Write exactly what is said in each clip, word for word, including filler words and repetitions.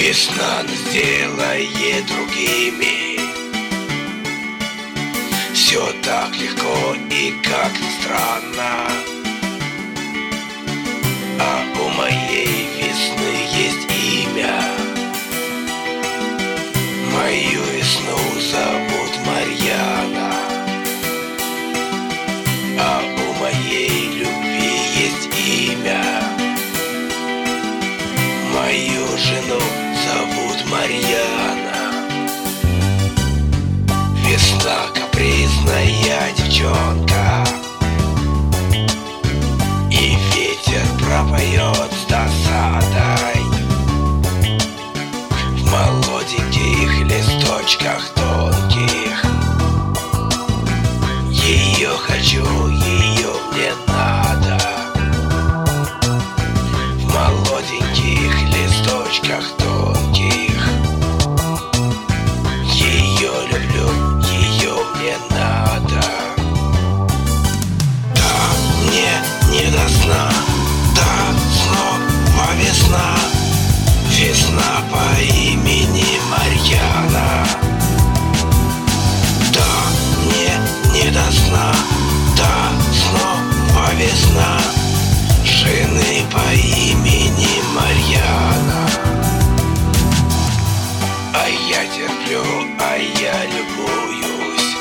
Весна нас делает другими. Все так легко и как ни странно. А у моей весны есть имя. Мою весну зовут Марьяна. А у моей любви есть имя. Мою жену зовут Марьяна. Весна капризная девчонка, и ветер пропоет с досадой. В молоденьких листочках тонких ее хочу, ее мне надо. В молоденьких листочках тонких ее люблю, ее мне надо. Да, мне не до сна, да, снова весна. Весна по имени Марьяна. Да, мне не до сна, да, снова весна. Жены по имени Марьяна. А я терплю, а я любуюсь,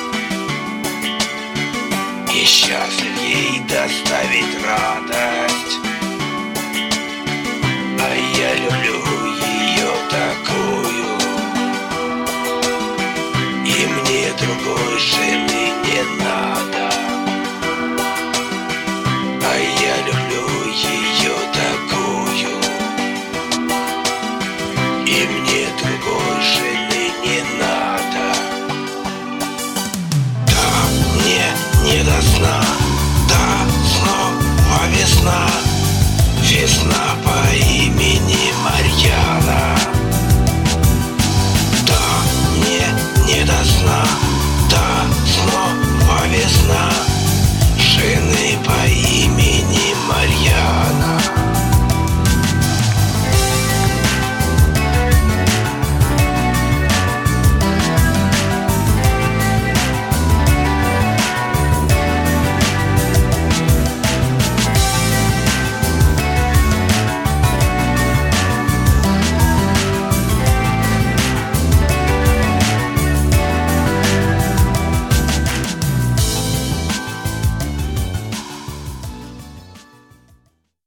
и счастлив ей доставить радость. А я люблю ее такую, и мне другой жены не надо.